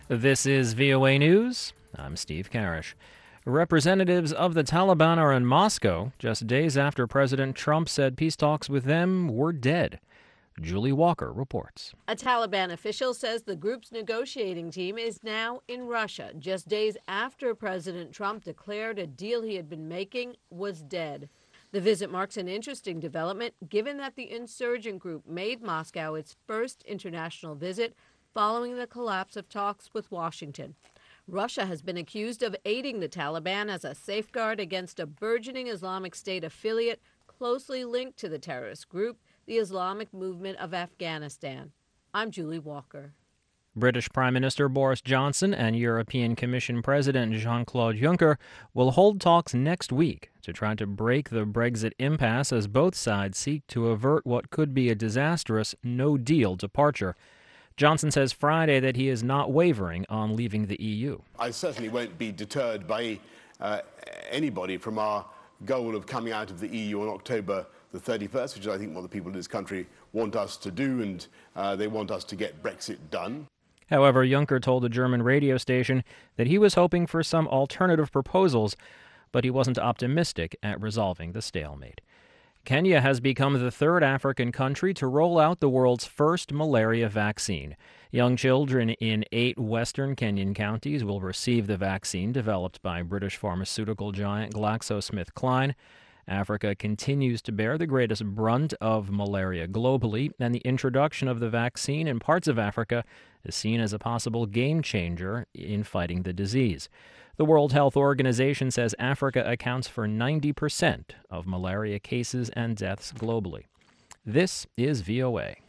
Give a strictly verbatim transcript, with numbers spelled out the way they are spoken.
This is V O A News. I'm Steve Karish. Representatives of the Taliban are in Moscow just days after President Trump said peace talks with them were dead. Julie Walker reports. A Taliban official says the group's negotiating team is now in Russia, just days after President Trump declared a deal he had been making was dead. The visit marks an interesting development, given that the insurgent group made Moscow its first international visit following the collapse of talks with Washington. Russia has been accused of aiding the Taliban as a safeguard against a burgeoning Islamic State affiliate closely linked to the terrorist group, the Islamic Movement of Afghanistan. I'm Julie Walker. British Prime Minister Boris Johnson and European Commission President Jean-Claude Juncker will hold talks next week to try to break the Brexit impasse as both sides seek to avert what could be a disastrous no-deal departure. Johnson says Friday that he is not wavering on leaving the E U. I certainly won't be deterred by uh, anybody from our goal of coming out of the E U on October the thirty-first, which is, I think, what the people in this country want us to do, and uh, they want us to get Brexit done. However, Juncker told a German radio station that he was hoping for some alternative proposals, but he wasn't optimistic at resolving the stalemate. Kenya has become the third African country to roll out the world's first malaria vaccine. Young children in eight western Kenyan counties will receive the vaccine developed by British pharmaceutical giant GlaxoSmithKline. Africa continues to bear the greatest brunt of malaria globally, and the introduction of the vaccine in parts of Africa is seen as a possible game changer in fighting the disease. The World Health Organization says Africa accounts for ninety percent of malaria cases and deaths globally. This is V O A.